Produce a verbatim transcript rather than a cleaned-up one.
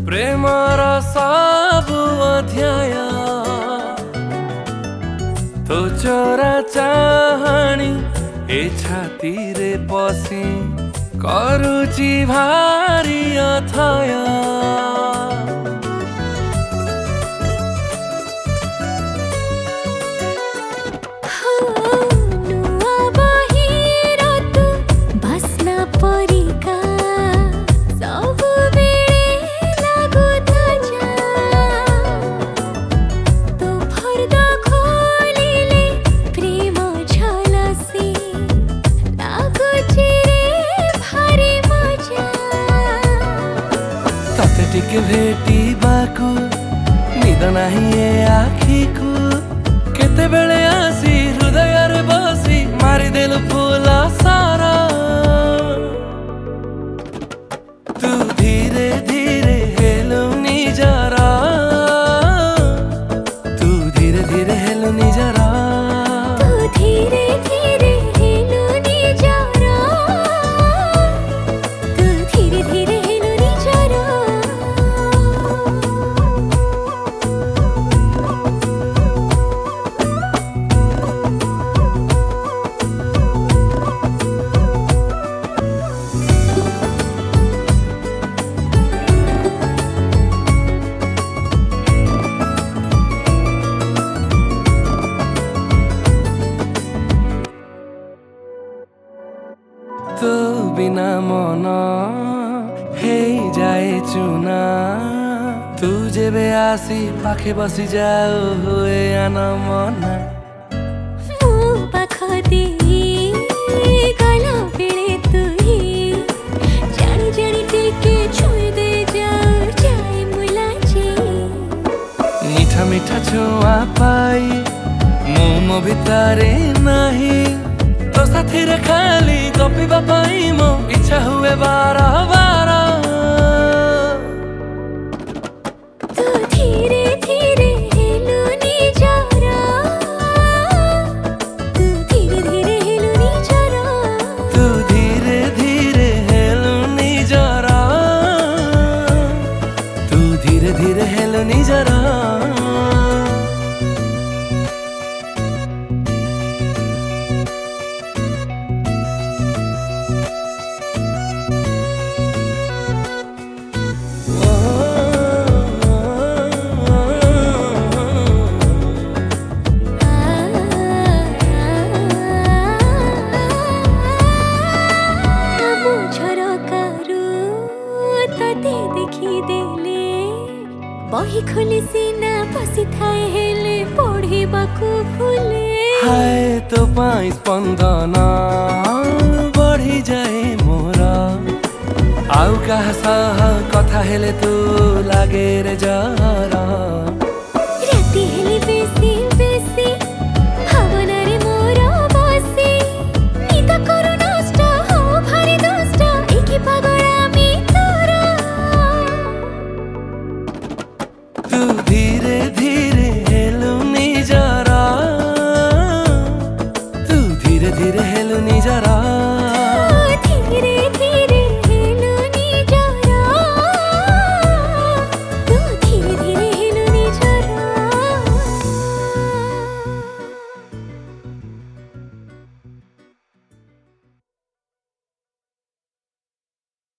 Premiere सबु अध्याय तो चोरा चाहाणी ए छाती रे पसी करुची भारी अथय टिके भेटी बाकू निद नाही ए आखी को केते बेले आसी हृदय रे बसी मारी देलु फूल सारा तू धीरे धीरे हेलु निजरा तू धीरे धीरे हेलु निजरा तू धीरे धीरे हेलु निजरा तू धीरे धीरे हेलु निजरा तो बिना मन हे जाए चुना तू जेबे आसी पाखे बसी जाओ हुए आना मना मो पाख दे गला बेले तू ही जानी जानी टिके छुई दे जाओ जाए मुलाजे मीठा मीठा छुआ पाई मोमो भितारे नहीं तो साथी रे खाली गपिबा पाई मो इच्छा हुए बारा बारा तू धीरे धीरे हेलु निजरा तू धीरे धीरे हेलु निजरा तू धीरे धीरे हेलु निजरा तू धीरे धीरे हेलु निजरा बही खोली सीना पसी थाए हेले पढ़ी बाकू भूले हाय तो पाई स्पंदना बढ़ी जाए मोरा आउ कहा सह कथा हेले तू लागे रे जरा।